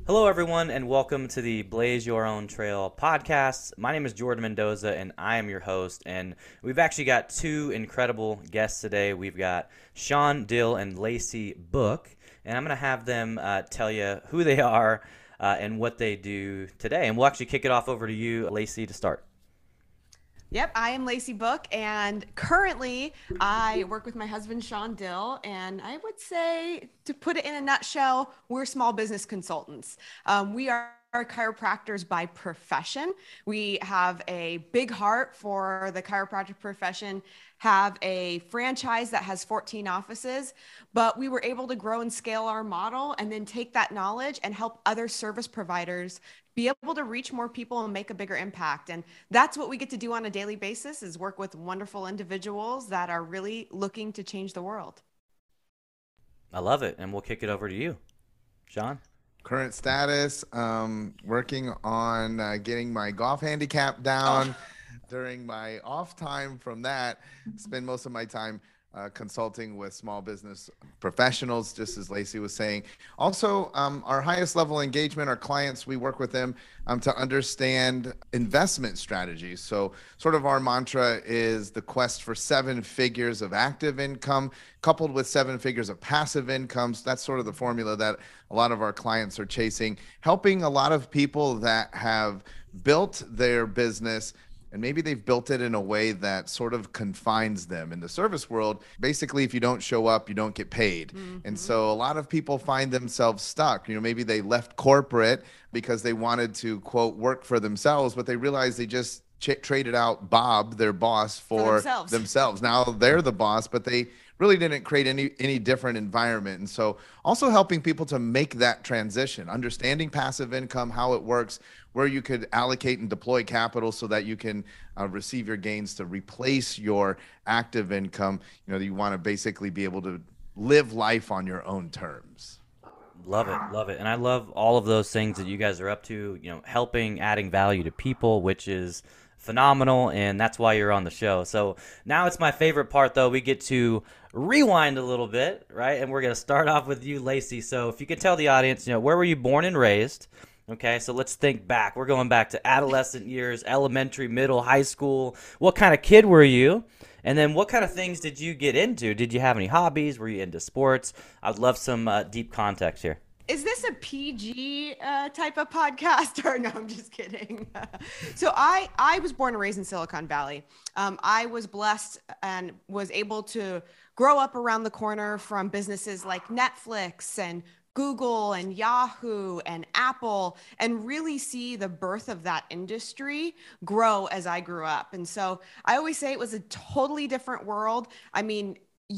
Hello, everyone, and welcome to the Blaze Your Own Trail podcast. My name is Jordan Mendoza, and I am your host. And we've actually got two incredible guests today. We've got Sean Dill and Lacey Book, and I'm going to have them tell you who they are and what they do today. And we'll actually kick it off over to you, Lacey, to start. Yep, I am Lacey Book, and currently I work with my husband, Sean Dill. And I would say, to put it in a nutshell, we're small business consultants. We are chiropractors by profession. We have a big heart for the chiropractic profession, have a franchise that has 14 offices, but we were able to grow and scale our model and then take that knowledge and help other service providers be able to reach more people and make a bigger impact. And that's what we get to do on a daily basis, is work with wonderful individuals that are really looking to change the world. I love it, and we'll kick it over to you, Sean. Current status, working on getting my golf handicap down. During my off time from that, spend most of my time consulting with small business professionals, just as Lacey was saying. Also, our highest level engagement, our clients, we work with them to understand investment strategies. So sort of our mantra is the quest for 7 figures of active income coupled with 7 figures of passive income. So that's sort of the formula that a lot of our clients are chasing, helping a lot of people that have built their business and maybe they've built it in a way that sort of confines them. In the service world, basically, if you don't show up, you don't get paid. And so a lot of people find themselves stuck. Maybe they left corporate because they wanted to, quote, work for themselves, but they realized they just traded out Bob, their boss, for themselves. Now they're the boss, but they really didn't create any different environment. And so also helping people to make that transition, understanding passive income, how it works, where you could allocate and deploy capital so that you can receive your gains to replace your active income. You want to basically be able to live life on your own terms. Love it, love it. And I love all of those things that you guys are up to, helping, adding value to people, which is phenomenal, and that's why you're on the show. So now it's my favorite part, though. We get to rewind a little bit, right? And we're going to start off with you, Lacey. So if you could tell the audience, where were you born and raised? Okay, so let's think back. We're going back to adolescent years, elementary, middle, high school. What kind of kid were you? And then what kind of things did you get into? Did you have any hobbies? Were you into sports? I'd love some deep context here. Is this a PG type of podcast? Or no, I'm just kidding. So I was born and raised in Silicon Valley. I was blessed and was able to grow up around the corner from businesses like Netflix and Google and Yahoo and Apple, and really see the birth of that industry grow as I grew up. And so I always say it was a totally different world. I mean,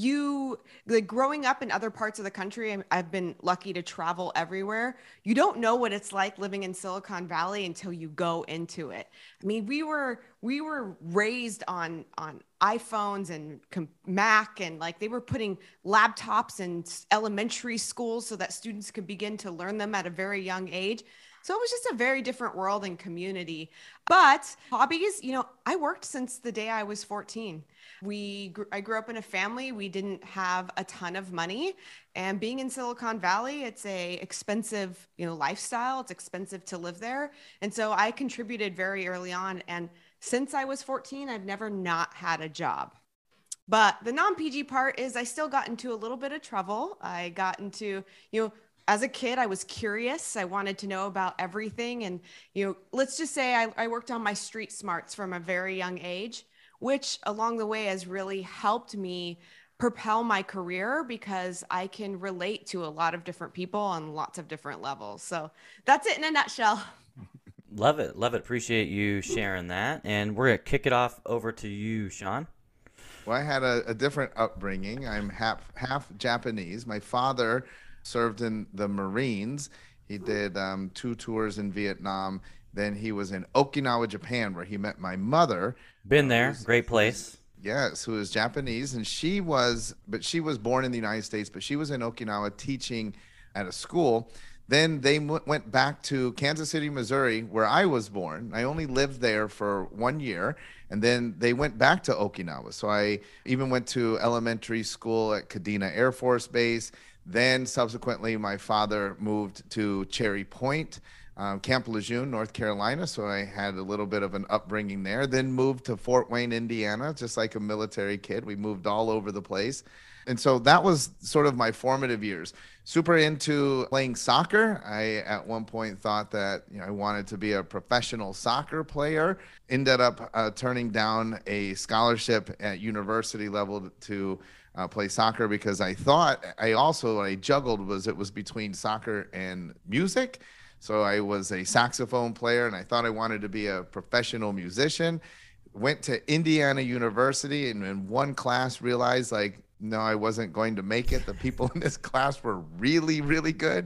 growing up in other parts of the country, I've been lucky to travel everywhere. You don't know what it's like living in Silicon Valley until you go into it. I mean, we were raised on iPhones and Mac, and like they were putting laptops in elementary schools so that students could begin to learn them at a very young age. So it was just a very different world and community. But hobbies, I worked since the day I was 14. I grew up in a family. We didn't have a ton of money. And being in Silicon Valley, it's a expensive, lifestyle. It's expensive to live there. And so I contributed very early on. And since I was 14, I've never not had a job. But the non-PG part is I still got into a little bit of trouble. I got into, as a kid, I was curious. I wanted to know about everything. And, let's just say I worked on my street smarts from a very young age, which along the way has really helped me propel my career because I can relate to a lot of different people on lots of different levels. So that's it in a nutshell. Love it. Love it. Appreciate you sharing that. And we're going to kick it off over to you, Sean. Well, I had a different upbringing. I'm half Japanese. My father served in the Marines. He did 2 tours in Vietnam. Then he was in Okinawa, Japan, where he met my mother. Been there. Great place. Yes, who is Japanese. And she was born in the United States, but she was in Okinawa teaching at a school. Then they went back to Kansas City, Missouri, where I was born. I only lived there for 1 year. And then they went back to Okinawa. So I even went to elementary school at Kadena Air Force Base. Then subsequently, my father moved to Cherry Point, Camp Lejeune, North Carolina. So I had a little bit of an upbringing there. Then moved to Fort Wayne, Indiana, just like a military kid. We moved all over the place. And so that was sort of my formative years. Super into playing soccer. I at one point thought that I wanted to be a professional soccer player. Ended up turning down a scholarship at university level to play soccer because I thought I juggled it was between soccer and music. So I was a saxophone player and I thought I wanted to be a professional musician. Went to Indiana University and in one class realized no, I wasn't going to make it. The people in this class were really, really good.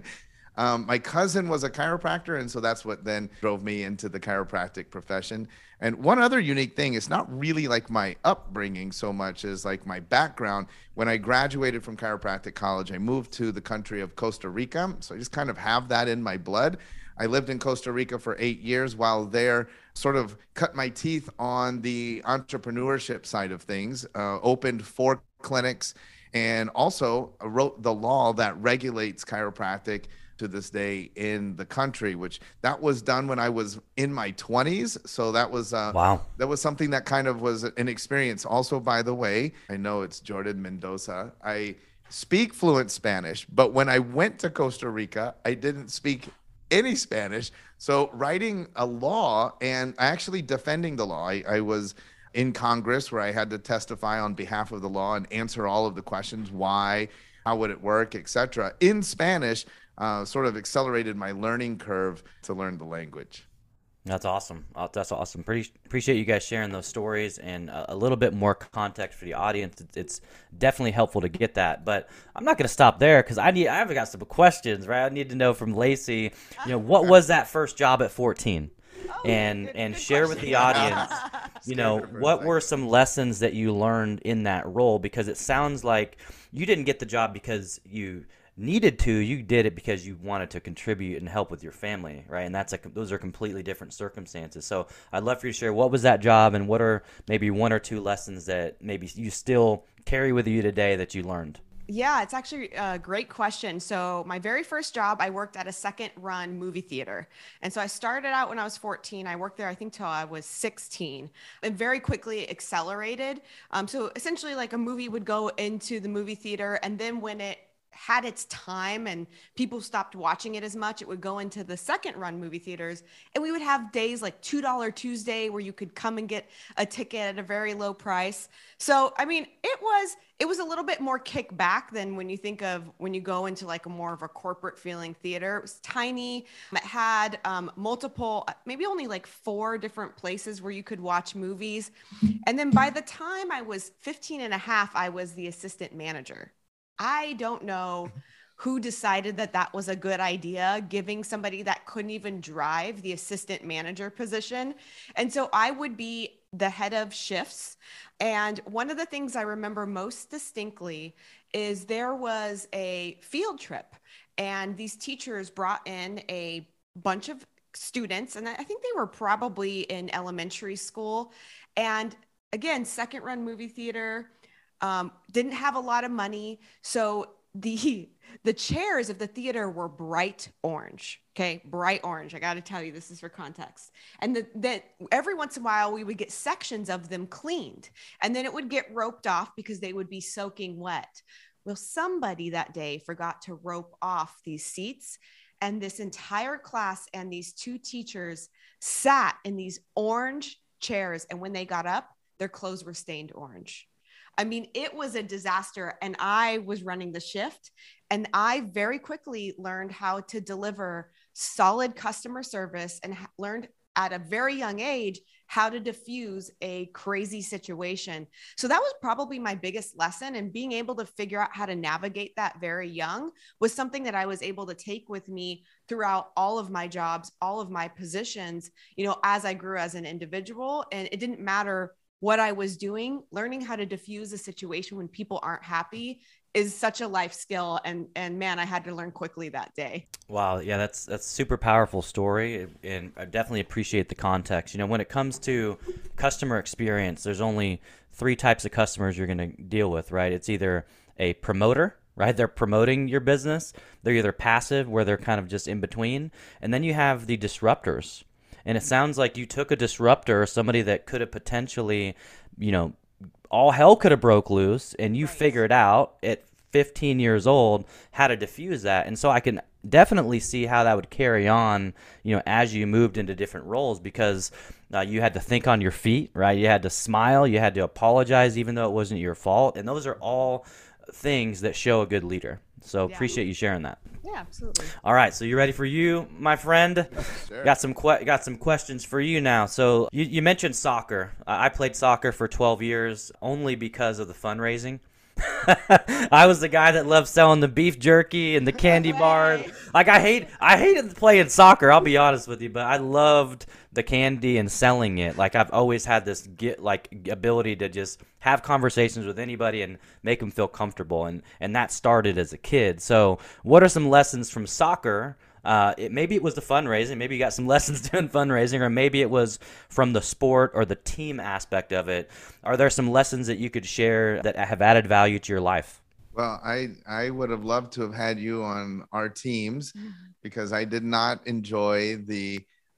My cousin was a chiropractor, and so that's what then drove me into the chiropractic profession. And one other unique thing, it's not really like my upbringing so much as like my background. When I graduated from chiropractic college, I moved to the country of Costa Rica. So I just kind of have that in my blood. I lived in Costa Rica for 8 years. While there, sort of cut my teeth on the entrepreneurship side of things, opened 4 clinics, and also wrote the law that regulates chiropractic to this day in the country, which that was done when I was in my 20s. So that was wow. That was something that kind of was an experience. Also, by the way, I know it's Jordan Mendoza. I speak fluent Spanish, but when I went to Costa Rica, I didn't speak any Spanish. So writing a law and actually defending the law, I was in Congress where I had to testify on behalf of the law and answer all of the questions, why, how would it work, etc. in Spanish. Sort of accelerated my learning curve to learn the language. That's awesome. That's awesome. Appreciate you guys sharing those stories and a little bit more context for the audience. It's definitely helpful to get that. But I'm not going to stop there because I've got some questions, right? I need to know from Lacey, what was that first job at 14? And share with the audience, what were some lessons that you learned in that role? Because it sounds like you didn't get the job because you needed to, you did it because you wanted to contribute and help with your family, right? And those are completely different circumstances. So I'd love for you to share, what was that job and what are maybe 1 or 2 lessons that maybe you still carry with you today that you learned? Yeah, it's actually a great question. So my very first job, I worked at a second-run movie theater. And so I started out when I was 14. I worked there, I think, till I was 16. And very quickly accelerated. So essentially, like a movie would go into the movie theater, and then when it had its time and people stopped watching it as much, it would go into the second run movie theaters. And we would have days like $2 Tuesday where you could come and get a ticket at a very low price. So, I mean, it was a little bit more kickback than when you go into like a more of a corporate feeling theater. It was tiny. It had multiple, maybe only like 4 different places where you could watch movies. And then by the time I was 15 and a half, I was the assistant manager. I don't know who decided that that was a good idea, giving somebody that couldn't even drive the assistant manager position. And so I would be the head of shifts. And one of the things I remember most distinctly is there was a field trip, and these teachers brought in a bunch of students, and I think they were probably in elementary school. And again, second run movie theater, didn't have a lot of money. So the chairs of the theater were bright orange. Okay. Bright orange. I got to tell you, this is for context. And then every once in a while we would get sections of them cleaned, and then it would get roped off because they would be soaking wet. Well, somebody that day forgot to rope off these seats, and this entire class and these 2 teachers sat in these orange chairs. And when they got up, their clothes were stained orange. I mean, it was a disaster, and I was running the shift, and I very quickly learned how to deliver solid customer service and learned at a very young age how to diffuse a crazy situation. So that was probably my biggest lesson, and being able to figure out how to navigate that very young was something that I was able to take with me throughout all of my jobs, all of my positions, as I grew as an individual. And it didn't matter what I was doing, learning how to diffuse a situation when people aren't happy is such a life skill. And man, I had to learn quickly that day. Wow. Yeah, that's a super powerful story. And I definitely appreciate the context. When it comes to customer experience, there's only 3 types of customers you're going to deal with, right? It's either a promoter, right? They're promoting your business. They're either passive, where they're kind of just in between. And then you have the disruptors. And it sounds like you took a disruptor, somebody that could have potentially, all hell could have broke loose, and you figured out at 15 years old how to diffuse that. And so I can definitely see how that would carry on, as you moved into different roles, because you had to think on your feet, right? You had to smile, you had to apologize even though it wasn't your fault. And those are all things that show a good leader. So appreciate you sharing that. Yeah, absolutely. All right, so you ready for you, my friend? Sure. Got some questions for you now. So you mentioned soccer. I played soccer for 12 years only because of the fundraising. I was the guy that loved selling the beef jerky and the candy bar. Like I hated playing soccer, I'll be honest with you, but I loved the candy and selling it. Like I've always had this ability to just have conversations with anybody and make them feel comfortable, and that started as a kid. So what are some lessons from soccer? Maybe it was the fundraising. Maybe you got some lessons doing fundraising, or maybe it was from the sport or the team aspect of it. Are there some lessons that you could share that have added value to your life? Well, I would have loved to have had you on our teams, because I did not enjoy the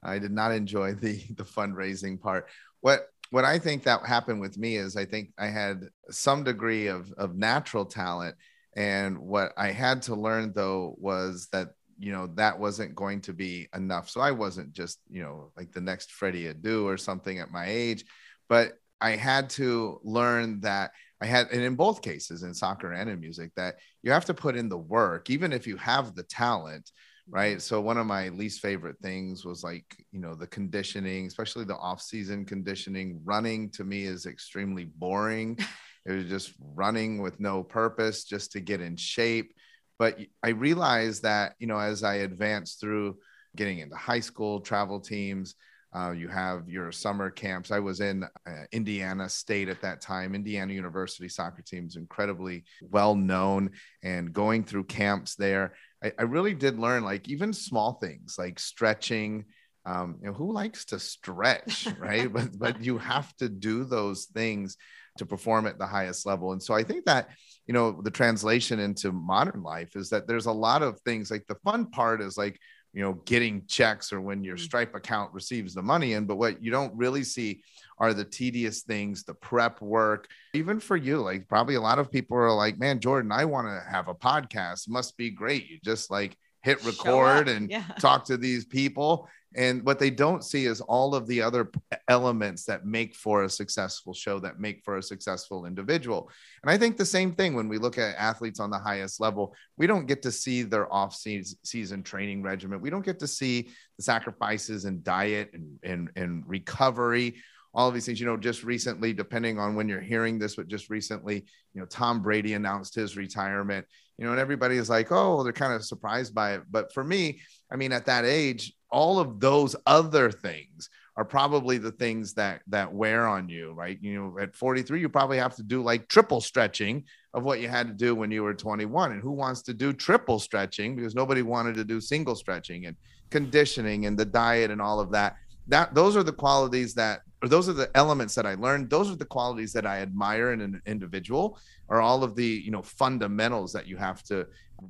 fundraising part. What I think that happened with me is I think I had some degree of natural talent, and what I had to learn though was that that wasn't going to be enough. So I wasn't just, like the next Freddie Adu or something at my age, but I had to learn that and in both cases, in soccer and in music, that you have to put in the work, even if you have the talent, right? So one of my least favorite things was the conditioning, especially the off-season conditioning. Running to me is extremely boring. It was just running with no purpose, just to get in shape. But I realized that, as I advanced through getting into high school travel teams, you have your summer camps. I was in Indiana State at that time. Indiana University soccer team is incredibly well known, and going through camps there, I really did learn even small things like stretching. Who likes to stretch, right? but you have to do those things to perform at the highest level. And so I think that, the translation into modern life is that there's a lot of things. Like the fun part is getting checks, or when your Stripe account receives the money in. But what you don't really see are the tedious things, the prep work. Even for you, probably a lot of people are like, man, Jordan, I want to have a podcast. It must be great. You just hit record and talk to these people. And what they don't see is all of the other elements that make for a successful show, that make for a successful individual. And I think the same thing when we look at athletes on the highest level. We don't get to see their off-season training regimen. We don't get to see the sacrifices in diet and recovery, all of these things. Just recently, depending on when you're hearing this, but just recently, Tom Brady announced his retirement, and everybody is like, oh, they're kind of surprised by it. But for me, at that age, all of those other things are probably the things that wear on you, right? At 43, you probably have to do triple stretching of what you had to do when you were 21. And who wants to do triple stretching? Because nobody wanted to do single stretching, and conditioning and the diet and all of that. Those are the qualities those are the elements that I learned. Those are the qualities that I admire in an individual, are all of the, fundamentals that you have to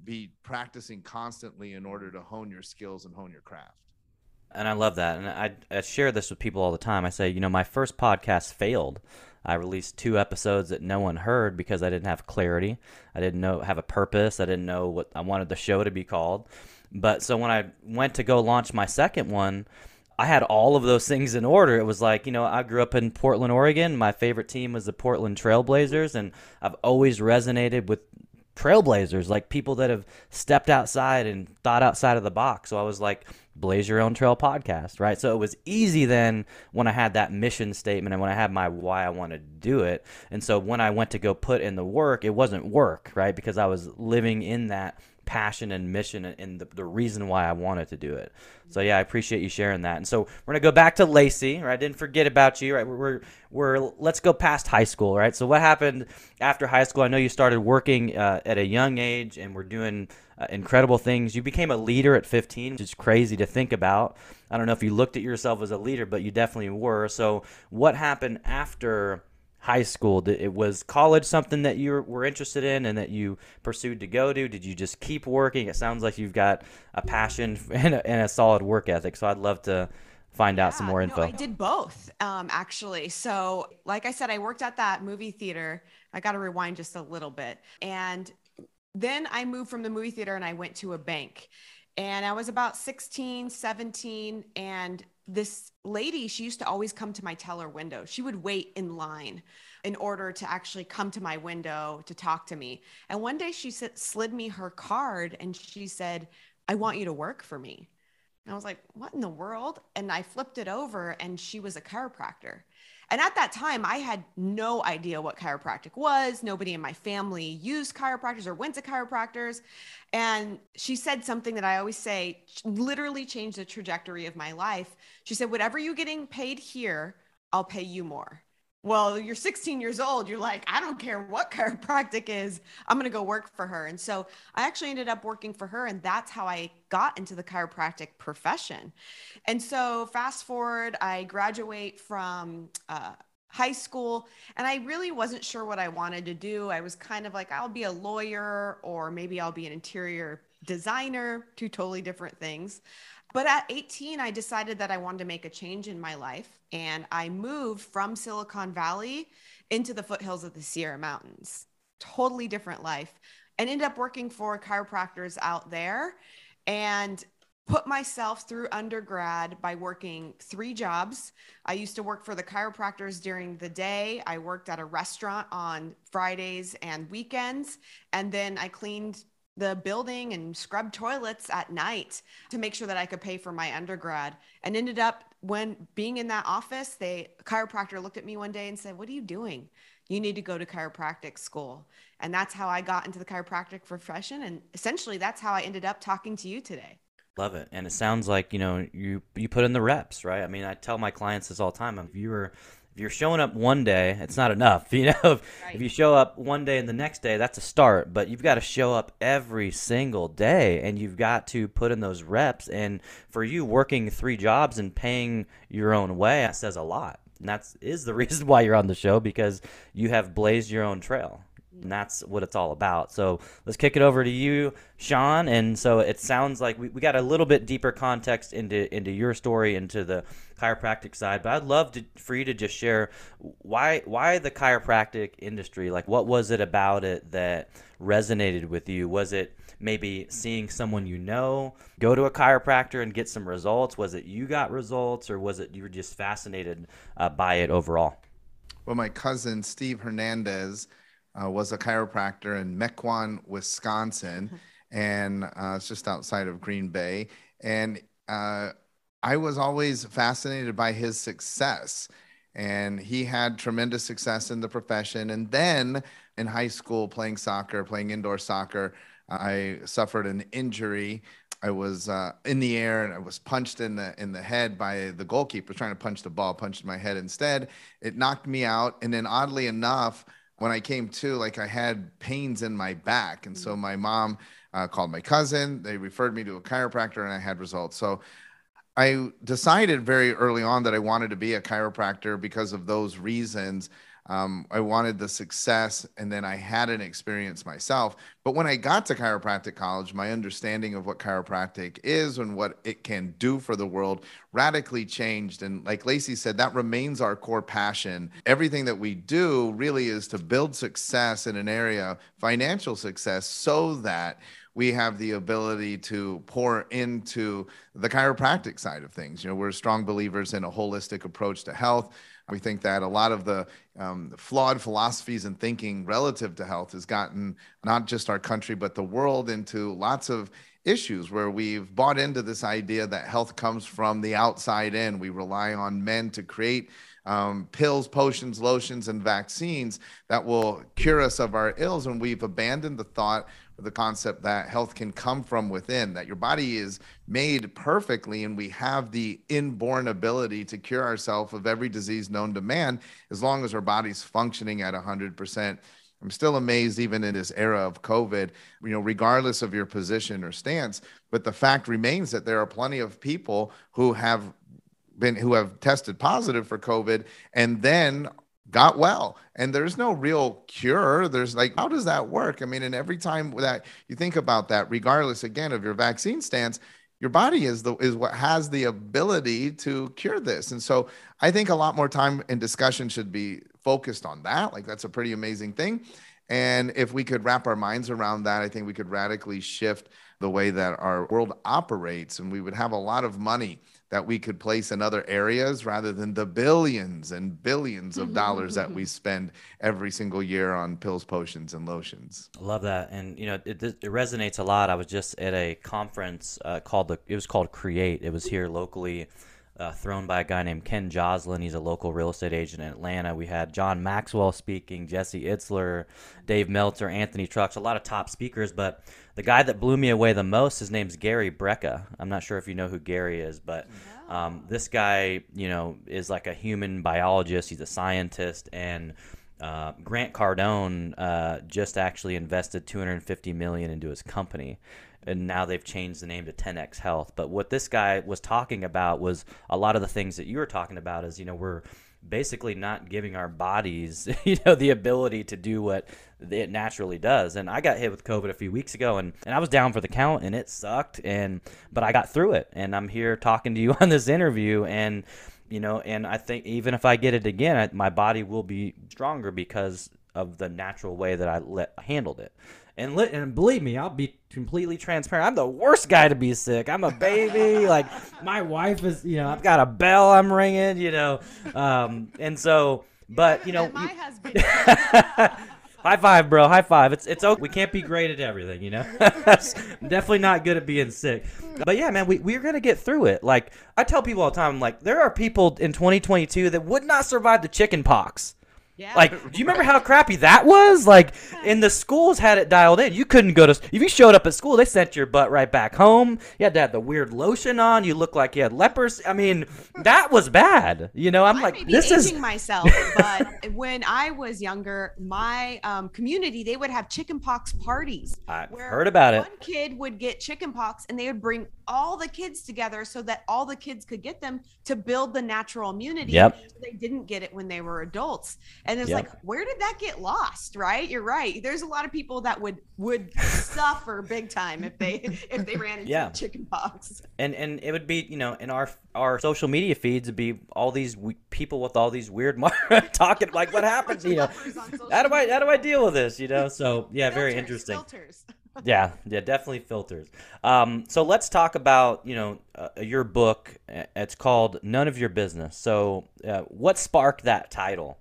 be constantly in order to hone your skills and hone your craft. And I love that. And I share this with people all the time. I say, my first podcast failed. I released 2 episodes that no one heard because I didn't have clarity. I didn't have a purpose. I didn't know what I wanted the show to be called. But so when I went to go launch my second one, I had all of those things in order. It was I grew up in Portland, Oregon. My favorite team was the Portland Trailblazers, and I've always resonated with trailblazers, people that have stepped outside and thought outside of the box. So I was like, Blaze Your Own Trail podcast, right? So it was easy then when I had that mission statement and when I had my why I wanted to do it. And so when I went to go put in the work, it wasn't work, right? Because I was living in that passion and mission and the reason why I wanted to do it. So yeah, I appreciate you sharing that. And so we're gonna go back to Lacey, right? I didn't forget about you, right? We're let's go past high school, right? So what happened after high school? I know you started working at a young age and were doing incredible things. You became a leader at 15, which is crazy to think about. I don't know if you looked at yourself as a leader, but you definitely were. So what happened after high school? It was college something that you were interested in and that you pursued to go to? Did you just keep working? It sounds like you've got a passion and a solid work ethic. So I'd love to find out some Yeah, more no, I info. did both, actually. So, like I said, I worked at that movie theater. I got to rewind just a little bit. And then I moved from the movie theater and I went to a bank. And I was about 16, 17. And this lady, she used to always come to my teller window. She would wait in line in order to actually come to my window to talk to me. And one day she slid me her card and she said, "I want you to work for me." And I was like, what in the world? And I flipped it over and she was a chiropractor. And at that time, I had no idea what chiropractic was. Nobody in my family used chiropractors or went to chiropractors. And she said something that I always say literally changed the trajectory of my life. She said, "Whatever you're getting paid here, I'll pay you more." Well, you're 16 years old. You're like, I don't care what chiropractic is. I'm going to go work for her. And so I actually ended up working for her. And that's how I got into the chiropractic profession. And so fast forward, I graduate from high school and I really wasn't sure what I wanted to do. I was kind of like, I'll be a lawyer or maybe I'll be an interior designer, two totally different things. But at 18, I decided that I wanted to make a change in my life. And I moved from Silicon Valley into the foothills of the Sierra Mountains. Totally different life. And ended up working for chiropractors out there and put myself through undergrad by working 3 jobs. I used to work for the chiropractors during the day. I worked at a restaurant on Fridays and weekends. And then I cleaned the building and scrubbed toilets at night to make sure that I could pay for my undergrad. And ended up, when being in that office, a chiropractor looked at me one day and said, "What are you doing? You need to go to chiropractic school." And that's how I got into the chiropractic profession. And essentially that's how I ended up talking to you today. Love it. And it sounds like, you put in the reps, right? I mean, I tell my clients this all the time. If you're showing up one day, it's not enough. If Right. you show up one day and the next day, that's a start, but you've got to show up every single day and you've got to put in those reps. And for you, working 3 jobs and paying your own way, that says a lot. And that's is the reason why you're on the show, because you have blazed your own trail. And that's what it's all about. So let's kick it over to you, Sean. And so it sounds like we got a little bit deeper context into your story, into the chiropractic side. But I'd love for you to just share why the chiropractic industry. Like, what was it about it that resonated with you? Was it maybe seeing someone go to a chiropractor and get some results? Was it you got results, or was it you were just fascinated by it overall? Well, my cousin Steve Hernandez was a chiropractor in Mequon, Wisconsin, and it's just outside of Green Bay. And I was always fascinated by his success. And he had tremendous success in the profession. And then in high school, playing soccer, playing indoor soccer, I suffered an injury. I was in the air and I was punched in the head by the goalkeeper trying to punch the ball, punched my head instead. It knocked me out. And then oddly enough, when I came to, like, I had pains in my back. And so my mom called my cousin. They referred me to a chiropractor and I had results. So I decided very early on that I wanted to be a chiropractor because of those reasons. I wanted the success, and then I had an experience myself. But when I got to chiropractic college, my understanding of what chiropractic is and what it can do for the world radically changed. And like Lacey said, that remains our core passion. Everything that we do really is to build success in an area, financial success, so that we have the ability to pour into the chiropractic side of things. We're strong believers in a holistic approach to health. We think that a lot of the flawed philosophies and thinking relative to health has gotten not just our country, but the world into lots of issues where we've bought into this idea that health comes from the outside in. We rely on men to create pills, potions, lotions, and vaccines that will cure us of our ills. And we've abandoned the thought, the concept that health can come from within, that your body is made perfectly and we have the inborn ability to cure ourselves of every disease known to man as long as our body's functioning at 100%. I'm still amazed, even in this era of COVID, regardless of your position or stance, but the fact remains that there are plenty of people who have tested positive for COVID and then got well, and there's no real cure. There's like, how does that work? I mean, and every time that you think about that, regardless again of your vaccine stance, your body is what has the ability to cure this. And so I think a lot more time and discussion should be focused on that. Like, that's a pretty amazing thing. And if we could wrap our minds around that, I think we could radically shift the way that our world operates, and we would have a lot of money that we could place in other areas rather than the billions and billions of dollars that we spend every single year on pills, potions, and lotions. I love that. And, it resonates a lot. I was just at a conference it was called Create. It was here locally, thrown by a guy named Ken Joslin. He's a local real estate agent in Atlanta. We had John Maxwell speaking, Jesse Itzler, Dave Meltzer, Anthony Trucks, a lot of top speakers. But the guy that blew me away the most, his name's Gary Brecka. I'm not sure if you know who Gary is, but this guy, is like a human biologist. He's a scientist. And Grant Cardone just actually invested $250 million into his company. And now they've changed the name to 10X Health. But what this guy was talking about was a lot of the things that you were talking about is, we're basically not giving our bodies, the ability to do what it naturally does. And I got hit with COVID a few weeks ago, and I was down for the count, and it sucked. But I got through it, and I'm here talking to you on this interview. And and I think even if I get it again, my body will be stronger because of the natural way that I handled it. And believe me, I'll be completely transparent. I'm the worst guy to be sick. I'm a baby. Like, my wife is, I've got a bell I'm ringing, and so, but, My husband. High five, bro. High five. It's okay. We can't be great at everything, Definitely not good at being sick. But yeah, man, we're going to get through it. Like, I tell people all the time, like, there are people in 2022 that would not survive the chicken pox. Yeah. Like, do you remember how crappy that was? Like, and the schools had it dialed in. You couldn't go to, if you showed up at school, they sent your butt right back home. You had to have the weird lotion on. You looked like you had lepers. I mean, that was bad. I'm like, this is myself. But when I was younger, my community, they would have chickenpox parties. I heard about it. One kid would get chickenpox, and they would bring all the kids together so that all the kids could get them to build the natural immunity. Yep. So they didn't get it when they were adults. And it's like, where did that get lost? Right? You're right. There's a lot of people that would suffer big time if they ran into chickenpox. And it would be, in our social media feeds, it'd be all these people with all these weird talking like, what happens? How do I deal with this? So yeah, very interesting. Filters. Yeah, definitely filters. So let's talk about, your book. It's called None of Your Business. So what sparked that title?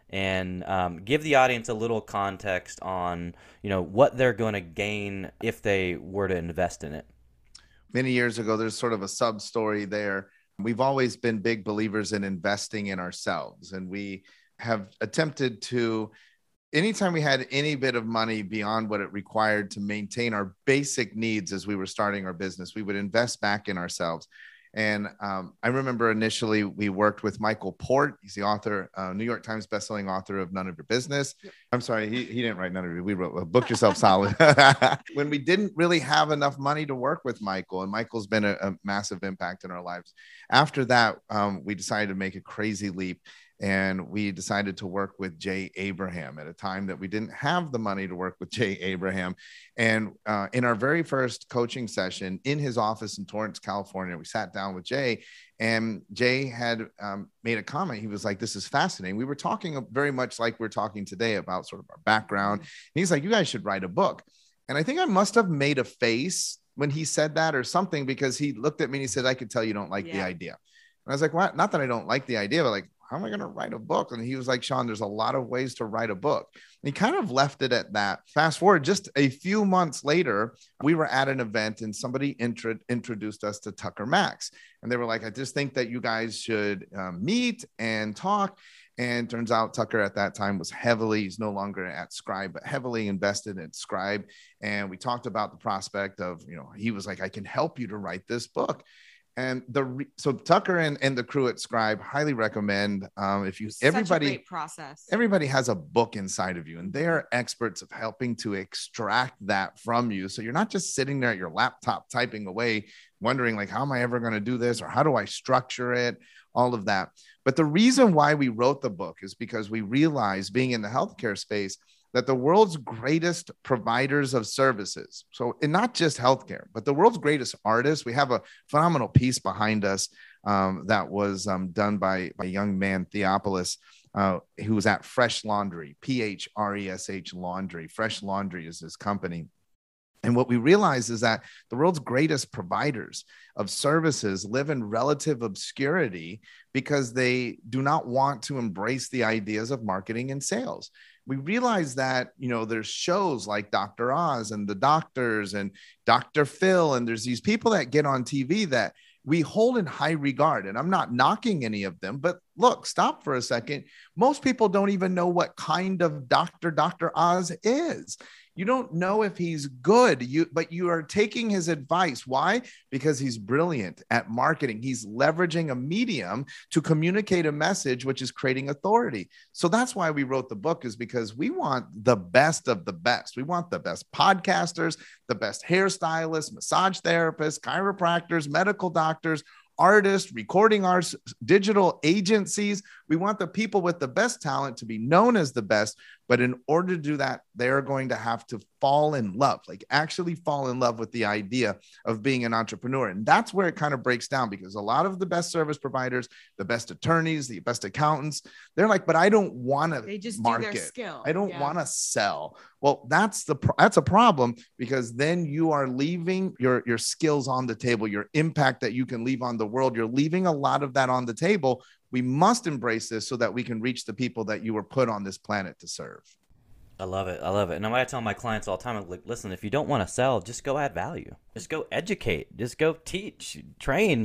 And give the audience a little context on, what they're going to gain if they were to invest in it. Many years ago, there's sort of a sub story there. We've always been big believers in investing in ourselves. And we have attempted to, anytime we had any bit of money beyond what it required to maintain our basic needs as we were starting our business, we would invest back in ourselves. And I remember initially we worked with Michael Port. He's the author, New York Times bestselling author of None of Your Business. I'm sorry, he didn't write None of Your. We wrote Book Yourself Solid. When we didn't really have enough money to work with Michael, and Michael's been a massive impact in our lives. After that, we decided to make a crazy leap. And we decided to work with Jay Abraham at a time that we didn't have the money to work with Jay Abraham. And in our very first coaching session in his office in Torrance, California, we sat down with Jay, and Jay had made a comment. He was like, this is fascinating. We were talking very much like we're talking today about sort of our background. And he's like, you guys should write a book. And I think I must have made a face when he said that or something, because he looked at me and he said, I could tell you don't like the idea. And I was like, what? Not that I don't like the idea, but like, how am I going to write a book? And he was like, Sean, there's a lot of ways to write a book. And he kind of left it at that. Fast forward just a few months later, we were at an event and somebody introduced us to Tucker Max. And they were like, I just think that you guys should meet and talk. And turns out Tucker at that time was he's no longer at Scribe, but heavily invested in Scribe. And we talked about the prospect of, he was like, I can help you to write this book. And so Tucker and the crew at Scribe highly recommend everybody, such a great process. Everybody has a book inside of you, and they are experts of helping to extract that from you. So you're not just sitting there at your laptop typing away. wondering like, how am I ever going to do this? Or how do I structure it? All of that. But the reason why we wrote the book is because we realized, being in the healthcare space, that the world's greatest providers of services, so and not just healthcare, but the world's greatest artists. We have a phenomenal piece behind us that was done by a young man, Theopolis, who was at Fresh Laundry, PHRESH Laundry. Fresh Laundry is his company. And what we realize is that the world's greatest providers of services live in relative obscurity because they do not want to embrace the ideas of marketing and sales. We realize that, there's shows like Dr. Oz and the doctors and Dr. Phil, and there's these people that get on TV that we hold in high regard. And I'm not knocking any of them, but look, stop for a second. Most people don't even know what kind of Dr. Oz is. You don't know if he's good, but you are taking his advice. Why? Because he's brilliant at marketing. He's leveraging a medium to communicate a message, which is creating authority. So that's why we wrote the book, is because we want the best of the best. We want the best podcasters, the best hairstylists, massage therapists, chiropractors, medical doctors, artists, recording artists, digital agencies. We want the people with the best talent to be known as the best. But in order to do that, they're going to have to fall in love, like actually fall in love with the idea of being an entrepreneur. And that's where it kind of breaks down, because a lot of the best service providers, the best attorneys, the best accountants, they're like, but I don't want to market. Do their skill. I don't want to sell. Well, that's a problem, because then you are leaving your skills on the table, your impact that you can leave on the world. You're leaving a lot of that on the table. We must embrace this so that we can reach the people that you were put on this planet to serve. I love it. I love it. And I tell my clients all the time, I'm like, listen, if you don't want to sell, just go add value. Just go educate. Just go teach, train,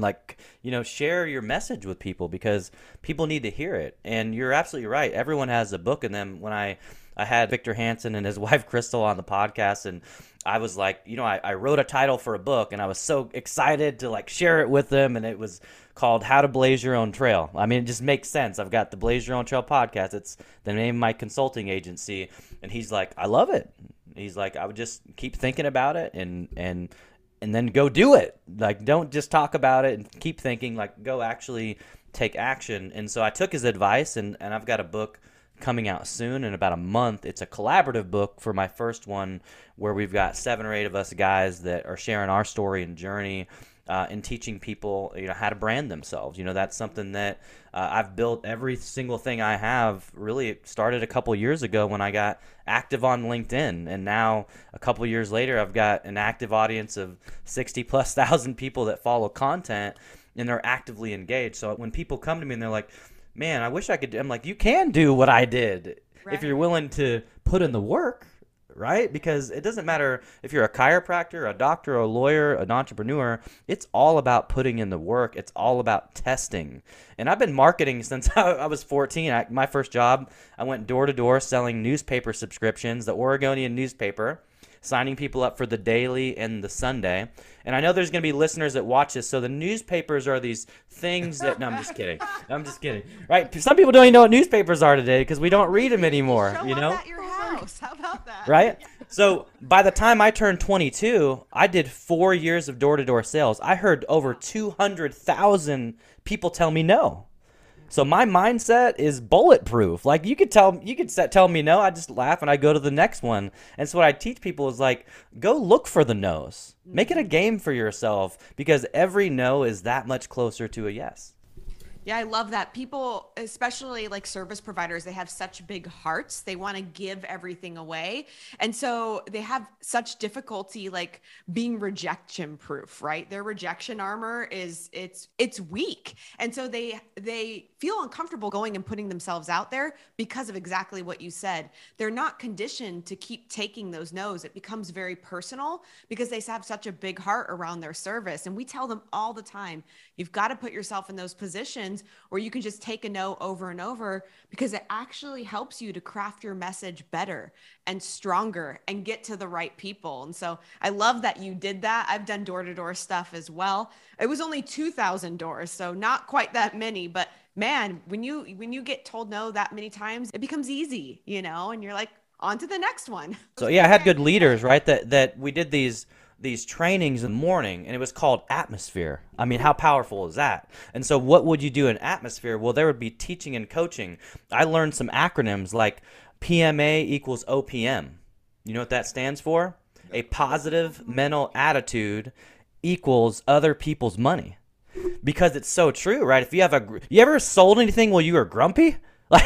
share your message with people, because people need to hear it. And you're absolutely right. Everyone has a book in them. When I had Victor Hansen and his wife Crystal on the podcast, and I was like, I wrote a title for a book, and I was so excited to share it with them, and it was called How to Blaze Your Own Trail. I mean, it just makes sense. I've got the Blaze Your Own Trail podcast. It's the name of my consulting agency, and he's like, I love it. He's like, I would just keep thinking about it and then go do it. Don't just talk about it and keep thinking, go actually take action. And so I took his advice, and I've got a book coming out soon in about a month. It's a collaborative book for my first one, where we've got 7 or 8 of us guys that are sharing our story and journey and teaching people how to brand themselves. That's something that I've built. Every single thing I have really started a couple years ago when I got active on LinkedIn, and now a couple years later I've got an active audience of 60,000+ people that follow content, and they're actively engaged. So when people come to me and they're like, man, I wish I could. I'm like, you can do what I did, right, if you're willing to put in the work, right? Because it doesn't matter if you're a chiropractor, a doctor, a lawyer, an entrepreneur. It's all about putting in the work. It's all about testing. And I've been marketing since I was 14. My first job, I went door to door selling newspaper subscriptions, the Oregonian newspaper, signing people up for the Daily and the Sunday. And I know there's going to be listeners that watch this. So the newspapers are these things that, no, I'm just kidding. I'm just kidding. Right? Some people don't even know what newspapers are today because we don't read them anymore. Show up at your house. How about that? Right? So by the time I turned 22, I did 4 years of door-to-door sales. I heard over 200,000 people tell me no. So my mindset is bulletproof. You could tell me no, I just laugh and I go to the next one. And so what I teach people is go look for the no's. Make it a game for yourself, because every no is that much closer to a yes. Yeah, I love that. People, especially service providers, they have such big hearts. They want to give everything away. And so they have such difficulty being rejection proof, right? Their rejection armor it's weak. And so they feel uncomfortable going and putting themselves out there because of exactly what you said. They're not conditioned to keep taking those no's. It becomes very personal because they have such a big heart around their service. And we tell them all the time, you've got to put yourself in those positions where you can just take a no over and over, because it actually helps you to craft your message better and stronger and get to the right people. And so I love that you did that. I've done door-to-door stuff as well. It was only 2,000 doors, so not quite that many, but man, when you get told no that many times, it becomes easy, and you're on to the next one. So yeah, I had good leaders, right? That we did these these trainings in the morning, and it was called Atmosphere. I mean, how powerful is that? And so what would you do in Atmosphere? Well, there would be teaching and coaching. I learned some acronyms like PMA equals OPM. You know what that stands for? A positive mental attitude equals other people's money. Because it's so true, right? If you have you ever sold anything while you were grumpy?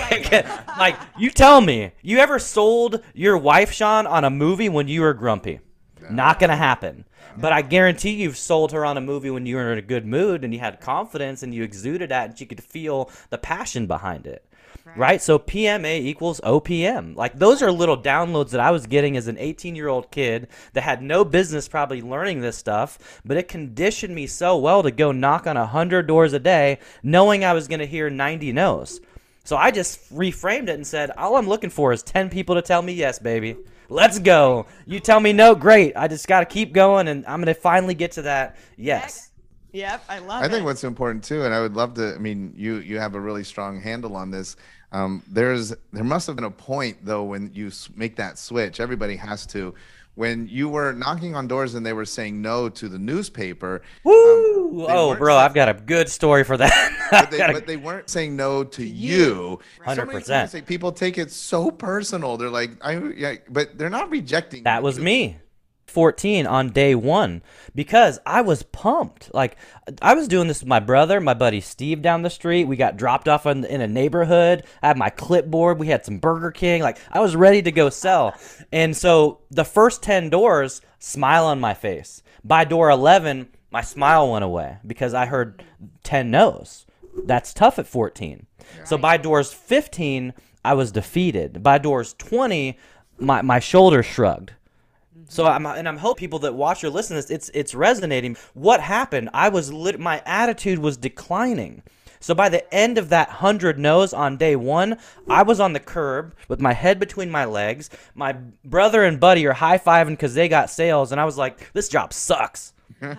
Like you tell me, you ever sold your wife, Sean, on a movie when you were grumpy? Not gonna happen. But I guarantee you've sold her on a movie when you were in a good mood and you had confidence and you exuded that and she could feel the passion behind it. Right? So PMA equals OPM. Like those are little downloads that I was getting as an 18-year-old kid that had no business probably learning this stuff, but it conditioned me so well to go knock on 100 doors a day knowing I was going to hear 90 no's. So I just reframed it and said, all I'm looking for is 10 people to tell me yes, baby. Let's go. You tell me no, great. I just got to keep going, and I'm going to finally get to that yes. Yep, I love it. I think what's important too, and I would love to, I mean, you have a really strong handle on this. There must have been a point though when you make that switch. Everybody has to. When you were knocking on doors and they were saying no to the newspaper. Woo! Oh, bro, I've got a good story for that. But they weren't saying no to you. 100%. People take it so personal. They're like, but they're not rejecting. That was me. 14 on day one because I was pumped. Like I was doing this with my brother, my buddy Steve down the street. We got dropped off in a neighborhood. I had my clipboard. We had some Burger King. Like I was ready to go sell. And so the first 10 doors, smile on my face. By door 11, my smile went away because I heard 10 no's. That's tough at 14. Right. So by doors 15, I was defeated. By doors 20, my shoulders shrugged. So I'm hoping people that watch or listen to this, it's resonating. What happened? My attitude was declining. So by the end of that 100 no's on day one, I was on the curb with my head between my legs. My brother and buddy are high-fiving because they got sales, and I was like, this job sucks.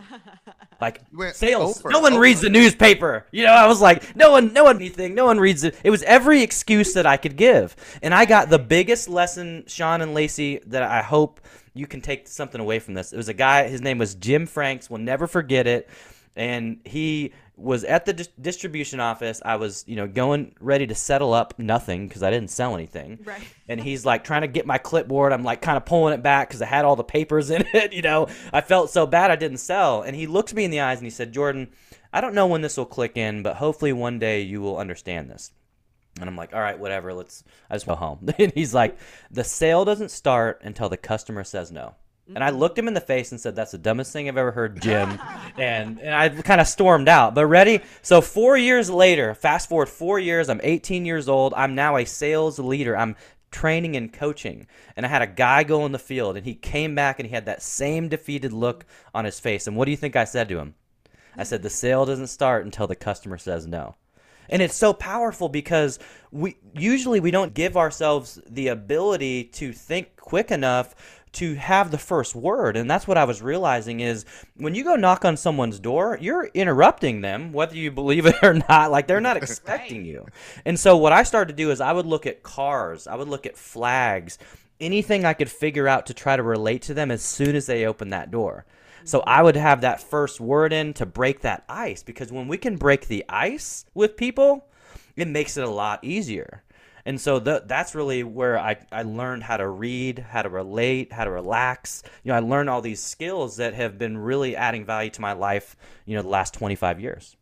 Like sales, no one reads the newspaper. You know, I was like, no one reads it. It was every excuse that I could give. And I got the biggest lesson, Sean and Lacey, that I hope you can take something away from this. It was a guy, his name was Jim Franks, we'll never forget it. And he was at the distribution office. I was, going ready to settle up nothing because I didn't sell anything. Right. And he's like trying to get my clipboard. I'm like kind of pulling it back because I had all the papers in it. I felt so bad I didn't sell. And he looked me in the eyes and he said, Jordan, I don't know when this will click in, but hopefully one day you will understand this. And I'm like, all right, whatever. I just go home. And he's like, the sale doesn't start until the customer says no. And I looked him in the face and said, that's the dumbest thing I've ever heard, Jim. and I kind of stormed out. But ready? So 4 years later, fast forward 4 years, I'm 18 years old. I'm now a sales leader. I'm training and coaching. And I had a guy go in the field, and he came back, and he had that same defeated look on his face. And what do you think I said to him? I said, the sale doesn't start until the customer says no. And it's so powerful because we don't give ourselves the ability to think quick enough to have the first word. And that's what I was realizing is when you go knock on someone's door, you're interrupting them, whether you believe it or not. Like they're not expecting you. And so what I started to do is I would look at cars, I would look at flags, anything I could figure out to try to relate to them as soon as they open that door. So I would have that first word in to break that ice, because when we can break the ice with people, it makes it a lot easier. And so that's really where I learned how to read, how to relate, how to relax. I learned all these skills that have been really adding value to my life, the last 25 years.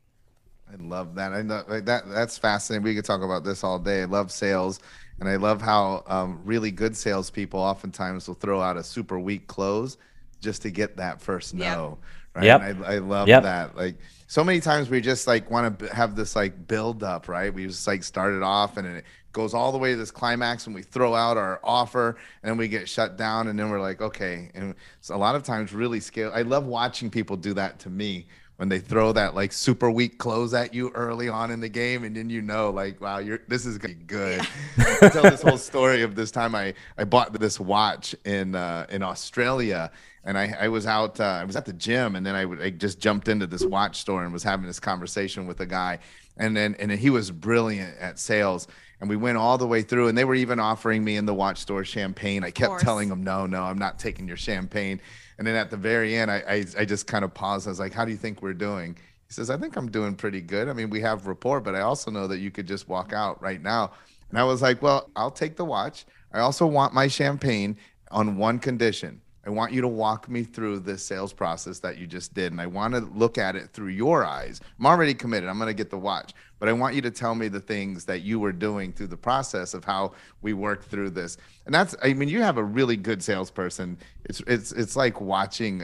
I love that. I know that's fascinating. We could talk about this all day. I love sales, and I love how really good salespeople oftentimes will throw out a super weak close just to get that first no. Right. Yep. I love that. Like so many times we just like want to have this like build up, right? We just like started off and it goes all the way to this climax and we throw out our offer and then we get shut down and then we're like, okay. And so a lot of times really scale. I love watching people do that to me when they throw that like super weak close at you early on in the game, and then like, wow, this is gonna be good. I tell this whole story of this time I bought this watch in Australia, And I was out, I was at the gym, and then I just jumped into this watch store and was having this conversation with a guy. And then he was brilliant at sales. And we went all the way through, and they were even offering me in the watch store champagne. I kept telling them, no, I'm not taking your champagne. And then at the very end, I just kind of paused. I was like, how do you think we're doing? He says, I think I'm doing pretty good. I mean, we have rapport, but I also know that you could just walk out right now. And I was like, well, I'll take the watch. I also want my champagne on one condition. I want you to walk me through this sales process that you just did. And I want to look at it through your eyes. I'm already committed. I'm going to get the watch. But I want you to tell me the things that you were doing through the process of how we worked through this. And that's, I mean, you have a really good salesperson. It's like watching,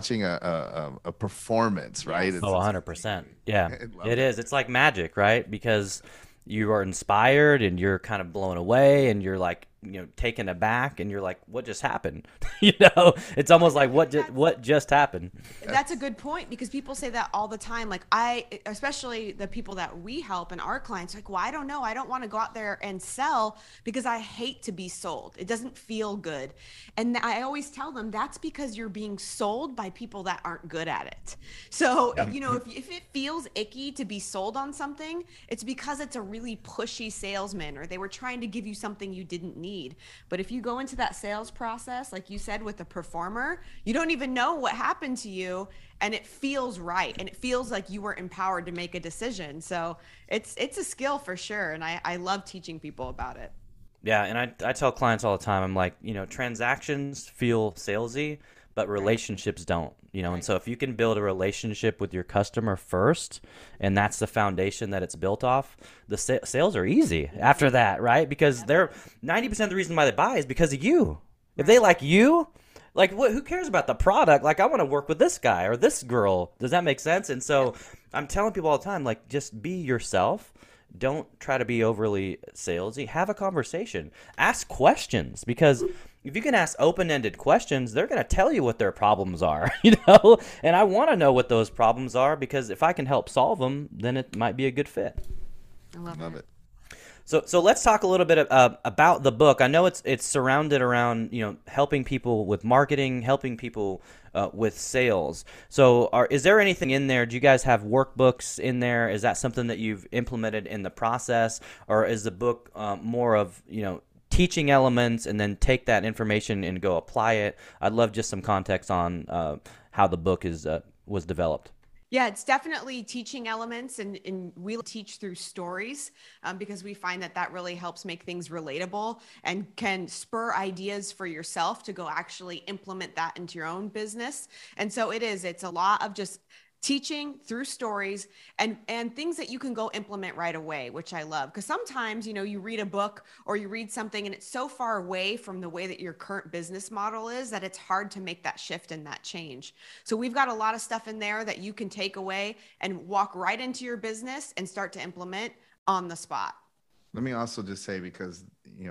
a performance, right? Yes. Oh, 100%. Yeah, it it. is. It's like magic, right? Because you are inspired and you're kind of blown away and you're like, taken aback and you're like, what just happened? It's almost like what just happened? That's a good point, because people say that all the time. Like especially the people that we help and our clients, like, well, I don't know. I don't want to go out there and sell because I hate to be sold. It doesn't feel good. And I always tell them that's because you're being sold by people that aren't good at it. So, if it feels icky to be sold on something, it's because it's a really pushy salesman, or they were trying to give you something you didn't need. But if you go into that sales process, like you said, with the performer, you don't even know what happened to you, and it feels right, and it feels like you were empowered to make a decision. So it's a skill for sure, and I love teaching people about it. Yeah, and I tell clients all the time, I'm like, transactions feel salesy, but relationships don't, and so if you can build a relationship with your customer first, and that's the foundation that it's built off, the sales are easy after that, right? Because they're 90% of the reason why they buy is because of you. If they like you, like, who cares about the product? Like, I want to work with this guy or this girl. Does that make sense? And so I'm telling people all the time, like, just be yourself. Don't try to be overly salesy. Have a conversation. Ask questions, because if you can ask open-ended questions, they're going to tell you what their problems are, And I want to know what those problems are, because if I can help solve them, then it might be a good fit. I love it. So let's talk a little bit about the book. I know it's surrounded around helping people with marketing, helping people with sales. So is there anything in there? Do you guys have workbooks in there? Is that something that you've implemented in the process, or is the book more of teaching elements and then take that information and go apply it? I'd love just some context on how the book was developed. Yeah, it's definitely teaching elements, and we teach through stories because we find that really helps make things relatable and can spur ideas for yourself to go actually implement that into your own business. And so it's a lot of just teaching through stories and things that you can go implement right away, which I love. Because sometimes, you read a book or you read something and it's so far away from the way that your current business model is that it's hard to make that shift and that change. So we've got a lot of stuff in there that you can take away and walk right into your business and start to implement on the spot. Let me also just say, because,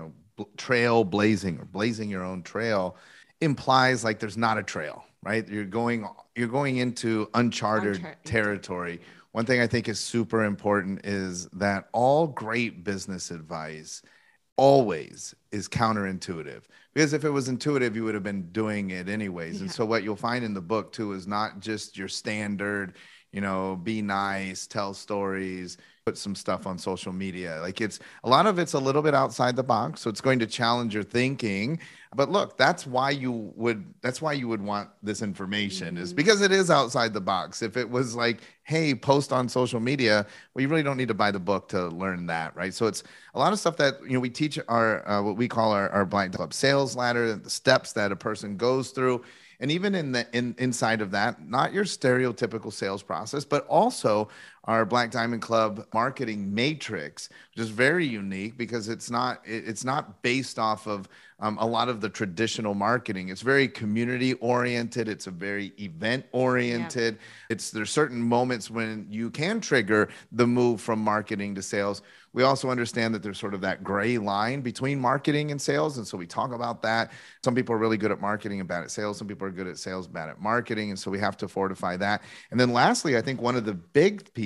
trail blazing or blazing your own trail implies like there's not a trail, right? You're going into uncharted territory. One thing I think is super important is that all great business advice always is counterintuitive, because if it was intuitive, you would have been doing it anyways. Yeah. And so what you'll find in the book too is not just your standard, be nice, tell stories, put some stuff on social media. Like, a lot of it's a little bit outside the box. So it's going to challenge your thinking. But look, that's why you would want this information, is because it is outside the box. If it was like, hey, post on social media, well, you really don't need to buy the book to learn that, right? So it's a lot of stuff that, we teach our, what we call our Black Club sales ladder, the steps that a person goes through. And even inside of that, not your stereotypical sales process, but also our Black Diamond Club marketing matrix, which is very unique because it's not based off of a lot of the traditional marketing. It's very community oriented. It's a very event oriented. Yeah. There's certain moments when you can trigger the move from marketing to sales. We also understand that there's sort of that gray line between marketing and sales. And so we talk about that. Some people are really good at marketing and bad at sales. Some people are good at sales, bad at marketing. And so we have to fortify that. And then lastly, I think one of the big pieces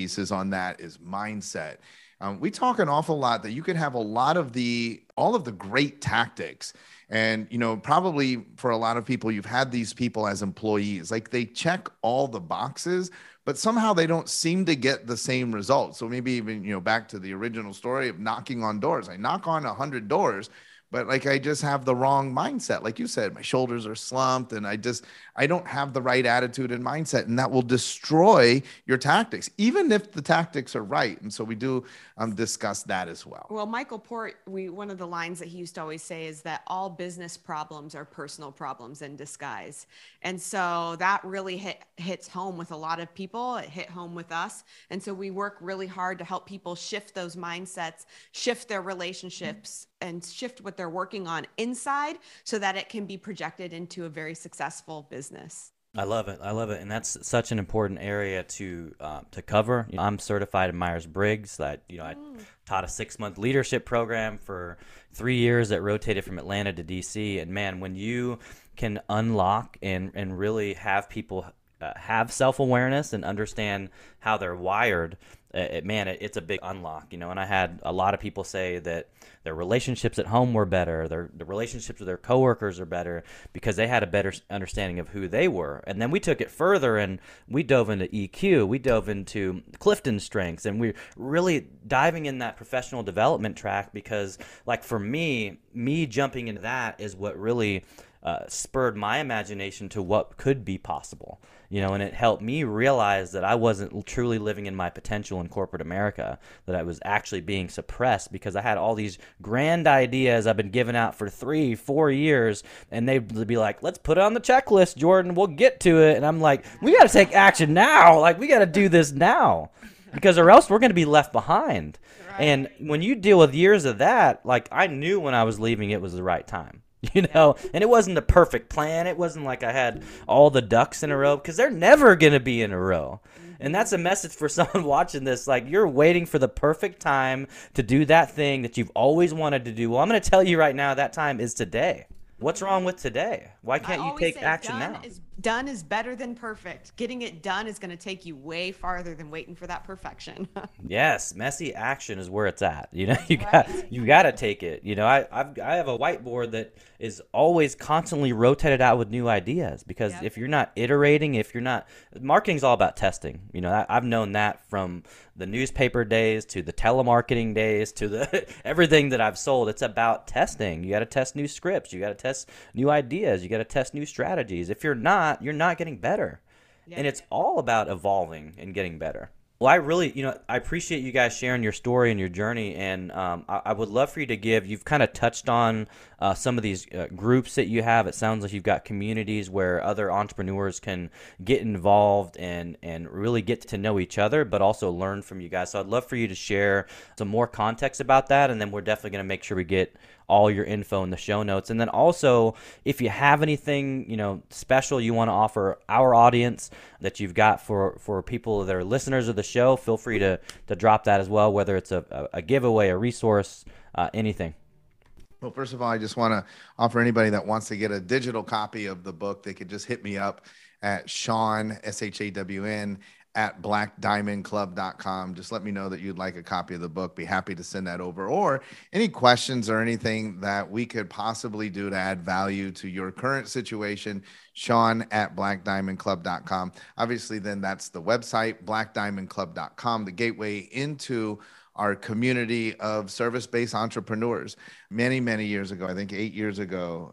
pieces on that is mindset. We talk an awful lot that you could have all of the great tactics. And, probably for a lot of people, you've had these people as employees, like they check all the boxes, but somehow they don't seem to get the same results. So maybe even, back to the original story of knocking on doors. I knock on 100 doors, but like I just have the wrong mindset. Like you said, my shoulders are slumped and I don't have the right attitude and mindset, and that will destroy your tactics, even if the tactics are right. And so we do discuss that as well. Well, Michael Port, one of the lines that he used to always say is that all business problems are personal problems in disguise. And so that really hits home with a lot of people. It hit home with us. And so we work really hard to help people shift those mindsets, shift their relationships, and shift what they're working on inside so that it can be projected into a very successful business. I love it. And that's such an important area to cover. I'm certified in Myers-Briggs. I taught a 6-month leadership program for 3 years that rotated from Atlanta to DC. And man, when you can unlock and really have people have self-awareness and understand how they're wired, it's a big unlock, And I had a lot of people say that their relationships at home were better, the relationships with their coworkers are better because they had a better understanding of who they were. And then we took it further and we dove into EQ, we dove into Clifton strengths, and we're really diving in that professional development track because, like, for me jumping into that is what really spurred my imagination to what could be possible, and it helped me realize that I wasn't truly living in my potential in corporate America, that I was actually being suppressed because I had all these grand ideas I've been giving out for 3-4 years, and they'd be like, let's put it on the checklist, Jordan, we'll get to it. And I'm like, we got to take action now. Like, we got to do this now because or else we're going to be left behind. Right. And when you deal with years of that, like, I knew when I was leaving it was the right time. And it wasn't a perfect plan. It wasn't like I had all the ducks in a row because they're never going to be in a row. And that's a message for someone watching this. Like, you're waiting for the perfect time to do that thing that you've always wanted to do. Well, I'm going to tell you right now, that time is today. What's wrong with today? Why can't you take action now? Done is better than perfect. Getting it done is going to take you way farther than waiting for that perfection. Yes, messy action is where it's at. You got to take it. I have a whiteboard that is always constantly rotated out with new ideas because if you're not iterating, marketing's all about testing. I've known that from the newspaper days to the telemarketing days to the everything that I've sold. It's about testing. You got to test new scripts. You got to test new ideas. You got to test new strategies. If you're not getting better. Yeah. And it's all about evolving and getting better. Well, I really, I appreciate you guys sharing your story and your journey, and I would love for you to you've kind of touched on some of these groups that you have. It sounds like you've got communities where other entrepreneurs can get involved and really get to know each other, but also learn from you guys. So I'd love for you to share some more context about that, and then we're definitely going to make sure we get all your info in the show notes. And then also, if you have anything, special you want to offer our audience that you've got for people that are listeners of the show, feel free to drop that as well, whether it's a giveaway, a resource, anything. Well, first of all, I just want to offer anybody that wants to get a digital copy of the book, they could just hit me up at Shawn, SHAWN, at blackdiamondclub.com. Just let me know that you'd like a copy of the book. Be happy to send that over. Or any questions or anything that we could possibly do to add value to your current situation, Shawn at blackdiamondclub.com. Obviously, then that's the website, blackdiamondclub.com, the gateway into our community of service-based entrepreneurs. Many, many years ago, I think 8 years ago,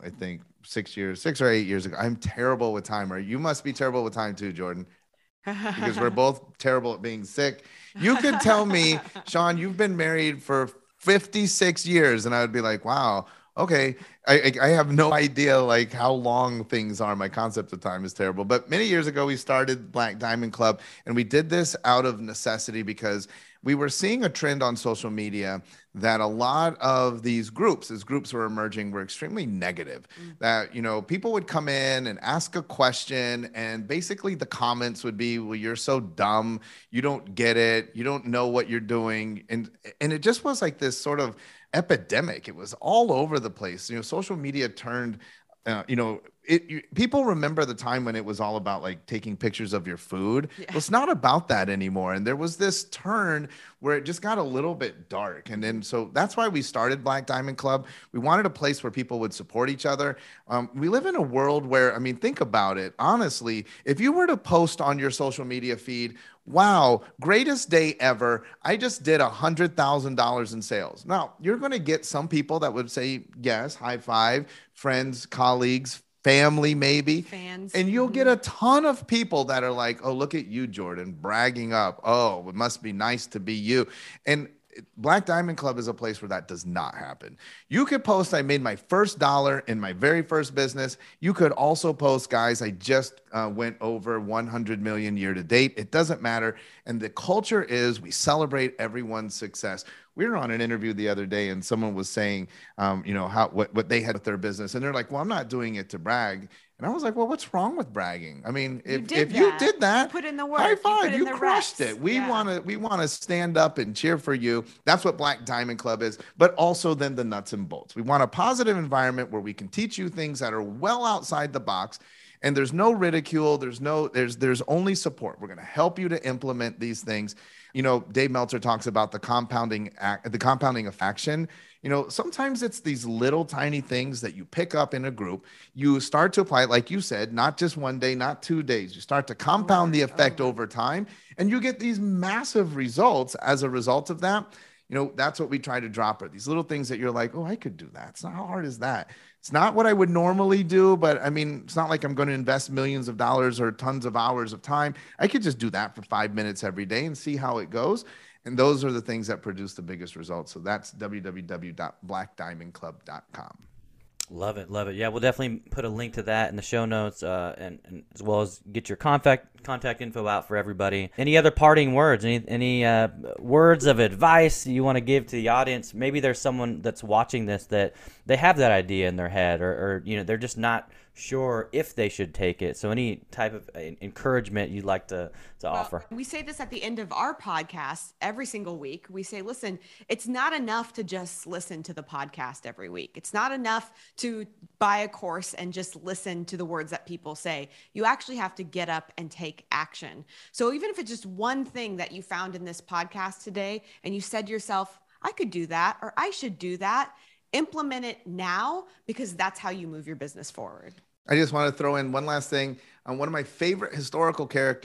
6 or 8 years ago. I'm terrible with time. Or you must be terrible with time too, Jordan. Because we're both terrible at being sick. You could tell me, Shawn, you've been married for 56 years. And I would be like, wow, okay. I have no idea like how long things are. My concept of time is terrible. But many years ago, we started Black Diamond Club, and we did this out of necessity because we were seeing a trend on social media that a lot of these groups, as groups were emerging, were extremely negative. That, people would come in and ask a question, and basically the comments would be, well, you're so dumb. You don't get it. You don't know what you're doing. And it just was like this sort of epidemic. It was all over the place. Social media turned people remember the time when it was all about like taking pictures of your food. Yeah. Well, it's not about that anymore. And there was this turn where it just got a little bit dark. And then so that's why we started Black Diamond Club. We wanted a place where people would support each other. We live in a world where, I mean, think about it. Honestly, if you were to post on your social media feed, wow, greatest day ever, I just did $100,000 in sales. Now, you're going to get some people that would say, yes, high five, friends, colleagues, family, maybe. Fans. And you'll get a ton of people that are like, oh, look at you, Jordan, bragging up. Oh, it must be nice to be you. And Black Diamond Club is a place where that does not happen. You could post, I made my first dollar in my very first business. You could also post, guys, I just went over 100 million year to date. It doesn't matter. And the culture is we celebrate everyone's success. We were on an interview the other day and someone was saying, what they had with their business. And they're like, well, I'm not doing it to brag. And I was like, well, what's wrong with bragging? I mean, if you did that, you put in the work, high five, you crushed reps. it. We want to stand up and cheer for you. That's what Black Diamond Club is, but also then the nuts and bolts. We want a positive environment where we can teach you things that are well outside the box. And there's no ridicule. There's only support. We're going to help you to implement these things. You know, Dave Meltzer talks about the compounding of action. You know, sometimes it's these little tiny things that you pick up in a group. You start to apply, like you said, not just one day, not 2 days. You start to compound the effect over time, and you get these massive results as a result of that. You know, that's what we try to drop, are these little things that you're like, oh, I could do that. It's not, how hard is that? It's not what I would normally do, but I mean, it's not like I'm going to invest millions of dollars or tons of hours of time. I could just do that for 5 minutes every day and see how it goes. And those are the things that produce the biggest results. So that's www.blackdiamondclub.com. Love it, love it. Yeah, we'll definitely put a link to that in the show notes, and as well as get your contact info out for everybody. Any other parting words? Any words of advice you want to give to the audience? Maybe there's someone that's watching this that they have that idea in their head, or you know, they're just not sure if they should take it. So any type of encouragement you'd like to offer? We say this at the end of our podcast every single week. We say, listen, it's not enough to just listen to the podcast every week. It's not enough to buy a course and just listen to the words that people say. You actually have to get up and take action. So even if it's just one thing that you found in this podcast today and you said to yourself, I could do that, or I should do that, implement it now, because that's how you move your business forward. I just want to throw in one last thing. One of my favorite historical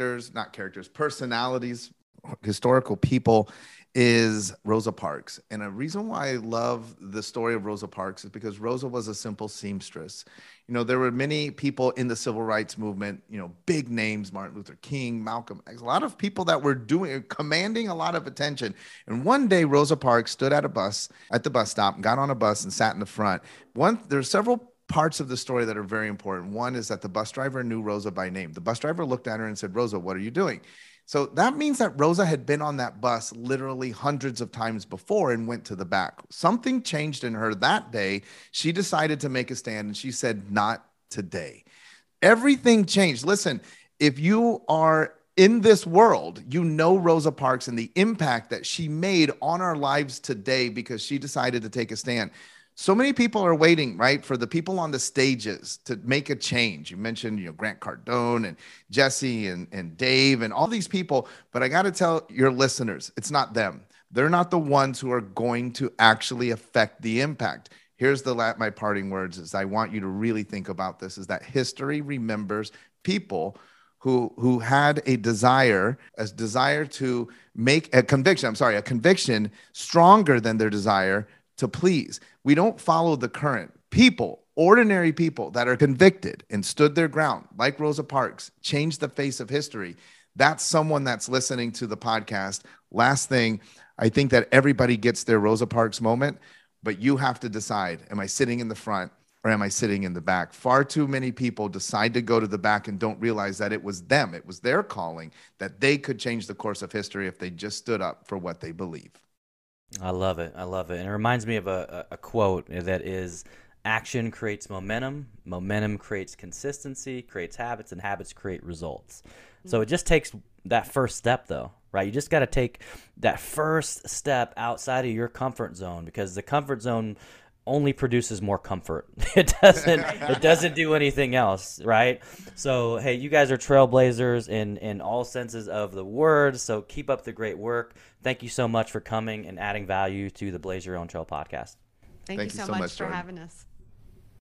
personalities, historical people, is Rosa Parks. And a reason why I love the story of Rosa Parks is because Rosa was a simple seamstress. You know, there were many people in the civil rights movement, you know, big names, Martin Luther King, Malcolm X, a lot of people that were commanding a lot of attention. And one day Rosa Parks stood at the bus stop, got on a bus and sat in the front. There's several parts of the story that are very important. One is that the bus driver knew Rosa by name. The bus driver looked at her and said, Rosa, what are you doing? So that means that Rosa had been on that bus literally hundreds of times before and went to the back. Something changed in her that day. She decided to make a stand and she said, not today. Everything changed. Listen, if you are in this world, you know Rosa Parks and the impact that she made on our lives today because she decided to take a stand. So many people are waiting, right, for the people on the stages to make a change. You mentioned, you know, Grant Cardone and Jesse and Dave and all these people. But I got to tell your listeners, it's not them. They're not the ones who are going to actually affect the impact. Here's my parting words is I want you to really think about this, is that history remembers people who had a desire to make a conviction stronger than their desire to please. We don't follow the current. People, ordinary people that are convicted and stood their ground, like Rosa Parks, changed the face of history. That's someone that's listening to the podcast. Last thing, I think that everybody gets their Rosa Parks moment, but you have to decide, am I sitting in the front or am I sitting in the back? Far too many people decide to go to the back and don't realize that it was them. It was their calling, that they could change the course of history if they just stood up for what they believe. I love it. I love it. And it reminds me of a quote that is, action creates momentum, momentum creates consistency, creates habits, and habits create results. So it just takes that first step, though, right? You just got to take that first step outside of your comfort zone, because the comfort zone only produces more comfort. It doesn't do anything else, right? So hey, you guys are trailblazers in all senses of the word. So keep up the great work. Thank you so much for coming and adding value to the Blaze Your Own Trail podcast. Thank you so much for having us.